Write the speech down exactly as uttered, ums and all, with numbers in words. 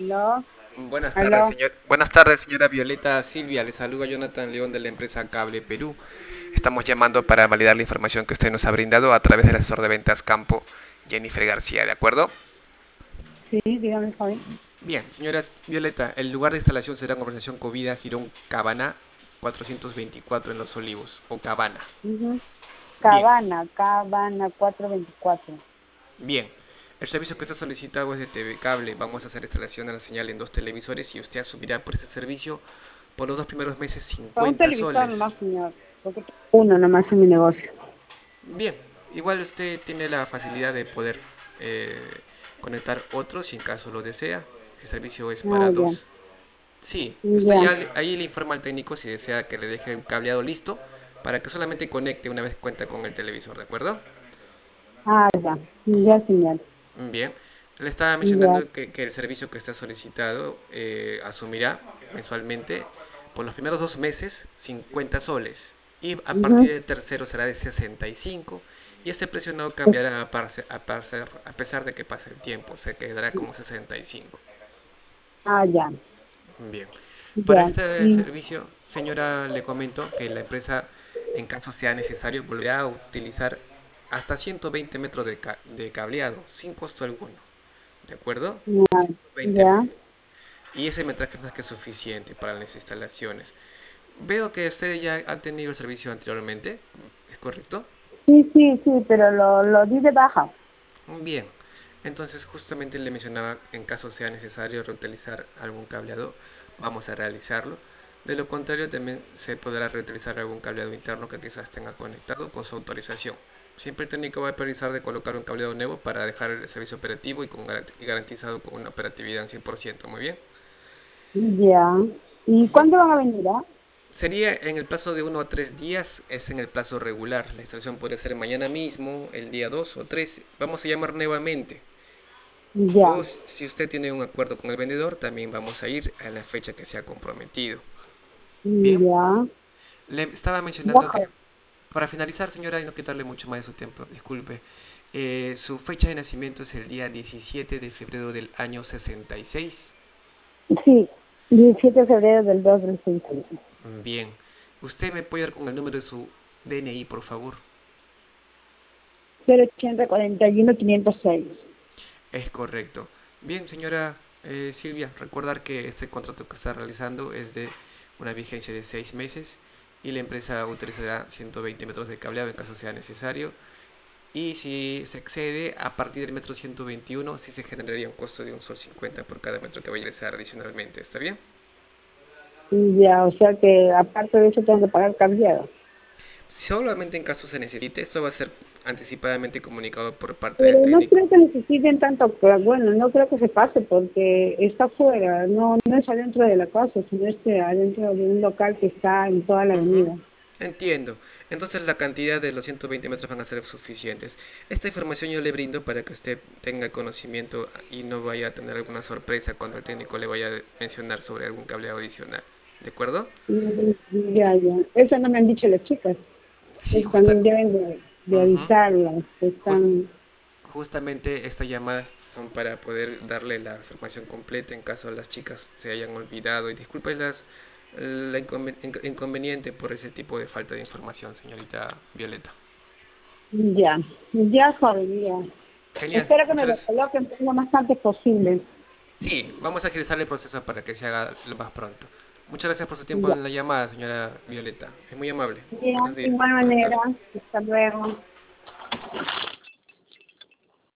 ¿Aló? Buenas tardes, ¿Aló? señor. Buenas tardes, señora Violeta Silvia. Le saluda Jonathan León de la empresa Cable Perú. Estamos llamando para validar la información que usted nos ha brindado a través del asesor de ventas Campo, Jennifer García, ¿de acuerdo? Sí, dígame, Fabi. Bien, señora Violeta, el lugar de instalación será Conversación Covida, Girón Cabana, cuatrocientos veinticuatro en Los Olivos, o Cabana. Ujú. Bien, Cabana, Cabana cuatrocientos veinticuatro. bien. El servicio que está solicitado es de T V Cable. Vamos a hacer instalación de la señal en dos televisores y usted asumirá por este servicio por los dos primeros meses Para un cincuenta televisor soles. nomás, señor. Porque tengo uno nomás en mi negocio. Bien, igual usted tiene la facilidad de poder eh, conectar otro si en caso lo desea. El servicio es Ah, para ya. dos. Sí, usted Ya. ya le- ahí le informa al técnico si desea que le deje un cableado listo para que solamente conecte una vez cuenta con el televisor, ¿de acuerdo? Ah, ya. Ya, señor. Bien, le estaba Ya. mencionando que, que el servicio que está solicitado eh, asumirá mensualmente por los primeros dos meses cincuenta soles y a partir Ujú. del tercero será de sesenta y cinco y este precio no Es- cambiará a, parce- a parce- a pesar de que pase el tiempo, se quedará como sesenta y cinco. Ah, ya. Bien, para Ya. este Y servicio, señora, le comento que la empresa, en caso sea necesario, volverá a utilizar hasta ciento veinte metros de, ca- de cableado sin costo alguno. ¿De acuerdo? ya. ciento veinte Ya. metros. Y ese metraje es más que suficiente para las instalaciones. Veo que usted ya ha tenido el servicio anteriormente, ¿es correcto? Sí, sí, sí, pero lo, lo di de baja. Bien, entonces justamente le mencionaba, en caso sea necesario reutilizar algún cableado, vamos a realizarlo. De lo contrario, también se podrá reutilizar algún cableado interno que quizás tenga conectado con su autorización. Siempre el técnico va a priorizar de colocar un cableado nuevo para dejar el servicio operativo y, con, y garantizado con una operatividad en cien por ciento. Muy bien. Ya. ¿Y Bien. cuándo van a venir, ah? Sería en el plazo de uno a tres días, es en el plazo regular. La instalación puede ser mañana mismo, el día dos o tres. Vamos a llamar nuevamente. Ya. O si usted tiene un acuerdo con el vendedor, también vamos a ir a la fecha que se ha comprometido. Bien, Ya. le estaba Ya, mencionando que joven. para finalizar, señora, y no quitarle mucho más de su tiempo, disculpe, eh, su fecha de nacimiento es el día diecisiete de febrero del año sesenta y seis. Sí. diecisiete de febrero del dos del sesenta y seis. Bien, ¿usted me puede dar con el número de su D N I, por favor? cero ochenta cuarenta y uno quinientos seis. Es correcto. Bien, señora eh, Silvia, recordar que este contrato que está realizando es de una vigencia de seis meses y la empresa utilizará ciento veinte metros de cableado en caso sea necesario. Y si se excede a partir del metro ciento veintiuno, sí se generaría un costo de un sol cincuenta por cada metro que vaya a ingresar adicionalmente. ¿Está bien? Ya, o sea que aparte de eso tengo que pagar cambiado. Solamente en caso se necesite, esto va a ser anticipadamente comunicado por parte del Pero no técnico. creo que necesiten tanto, que- bueno, no creo que se pase porque está fuera, no, no es adentro de la casa, sino es que adentro de un local que está en toda la Ujú. avenida. Entiendo. Entonces la cantidad de los ciento veinte metros van a ser suficientes. Esta información yo le brindo para que usted tenga conocimiento y no vaya a tener alguna sorpresa cuando el técnico le vaya a mencionar sobre algún cableado adicional. ¿De acuerdo? Mm, Ya, ya. Eso no me han dicho las chicas. Sí, Eso justa, también deben de, de ujú. avisarlas que Jus- están. Justamente estas llamadas son para poder darle la información completa en caso las chicas se hayan olvidado. Y disculpe las, la inconven- inc- inconveniente por ese tipo de falta de información, señorita Violeta. Ya, ya, joven, ya. Genial, Espero que me lo muchas coloquen lo más antes posible. Sí, vamos a agilizar el proceso para que se haga lo más pronto. Muchas gracias por su tiempo Ya, en la llamada, señora Violeta. Es muy amable. ya, Buenos de días. igual Buenas manera. tardes. Hasta luego.